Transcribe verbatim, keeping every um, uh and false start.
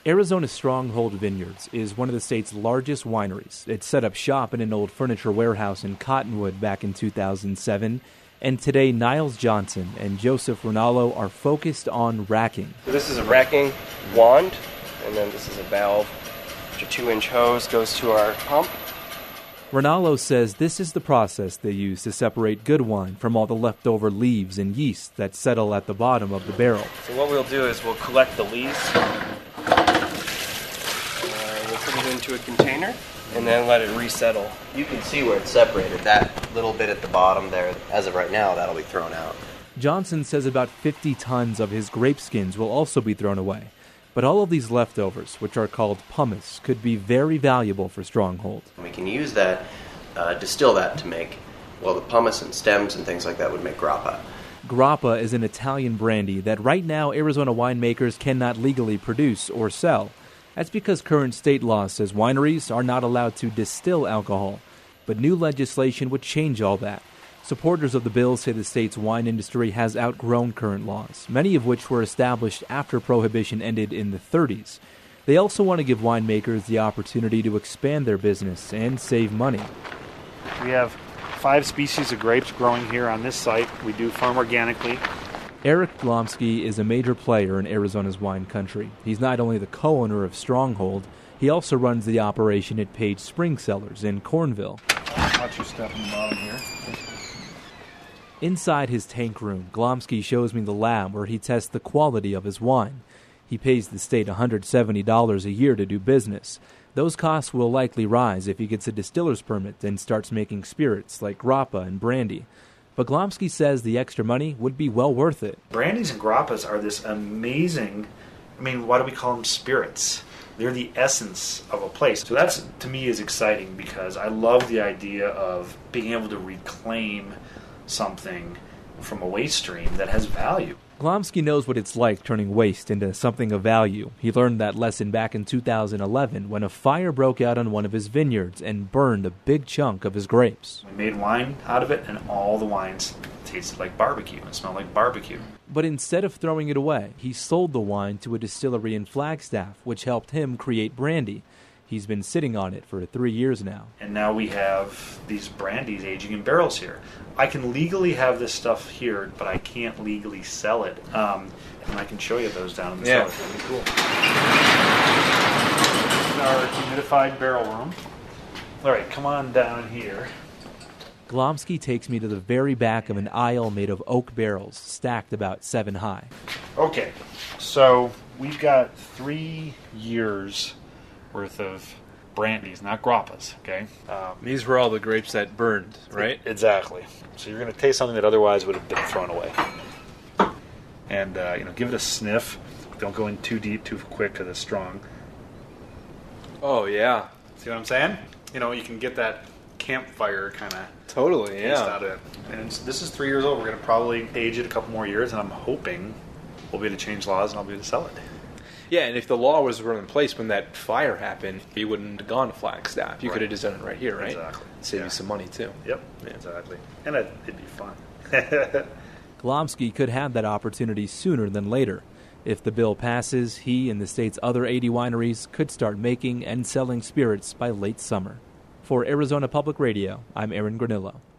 Arizona Stronghold Vineyards is one of the state's largest wineries. It set up shop in an old furniture warehouse in Cottonwood back in two thousand seven, and today Niles Johnson and Joseph Rinaldo are focused on racking. So this is a racking wand, and then this is a valve, which a two-inch hose goes to our pump. Rinaldo says this is the process they use to separate good wine from all the leftover leaves and yeast that settle at the bottom of the barrel. So what we'll do is we'll collect the leaves, uh, we'll put it into a container, and then let it resettle. You can see where it's separated. That little bit at the bottom there, as of right now, that'll be thrown out. Johnson says about fifty tons of his grape skins will also be thrown away. But all of these leftovers, which are called pumice, could be very valuable for Stronghold. We can use that, uh, distill that to make, well, the pumice and stems and things like that would make grappa. Grappa is an Italian brandy that right now Arizona winemakers cannot legally produce or sell. That's because current state law says wineries are not allowed to distill alcohol. But new legislation would change all that. Supporters of the bill say the state's wine industry has outgrown current laws, many of which were established after Prohibition ended in the thirties. They also want to give winemakers the opportunity to expand their business and save money. We have five species of grapes growing here on this site. We do farm organically. Eric Glomsky is a major player in Arizona's wine country. He's not only the co-owner of Stronghold, he also runs the operation at Page Spring Cellars in Cornville. Watch your step in the bottom here. Inside his tank room, Glomsky shows me the lab where he tests the quality of his wine. He pays the state one hundred seventy dollars a year to do business. Those costs will likely rise if he gets a distiller's permit and starts making spirits like grappa and brandy. But Glomsky says the extra money would be well worth it. Brandies and grappas are this amazing, I mean, why do we call them spirits? They're the essence of a place. So that's, to me, is exciting because I love the idea of being able to reclaim something from a waste stream that has value. Glomsky knows what it's like turning waste into something of value. He learned that lesson back in two thousand eleven when a fire broke out on one of his vineyards and burned a big chunk of his grapes. We made wine out of it, and all the wines tasted like barbecue and smelled like barbecue. But instead of throwing it away, he sold the wine to a distillery in Flagstaff, which helped him create brandy. He's been sitting on it for three years now. And now we have these brandies aging in barrels here. I can legally have this stuff here, but I can't legally sell it. Um, and I can show you those down in the yeah. cellar. It's really cool. This is our humidified barrel room. All right, come on down here. Glomsky takes me to the very back of an aisle made of oak barrels, stacked about seven high. Okay, so we've got three years worth of brandies, not grappas, okay? Um, These were all the grapes that burned, right? Exactly. So you're going to taste something that otherwise would have been thrown away. And, uh, you know, give it a sniff. Don't go in too deep, too quick, because it's strong. Oh, yeah. See what I'm saying? You know, you can get that campfire kind of Totally, taste yeah. out of it. And it's, this is three years old. We're going to probably age it a couple more years, and I'm hoping we'll be able to change laws and I'll be able to sell it. Yeah, and if the law was in place when that fire happened, you wouldn't have gone to Flagstaff. You Right. could have just done it right here, right? Exactly. Save Yeah. you some money, too. Yep, Yeah. exactly. And it, it'd be fun. Glomsky could have that opportunity sooner than later. If the bill passes, he and the state's other eighty wineries could start making and selling spirits by late summer. For Arizona Public Radio, I'm Aaron Granillo.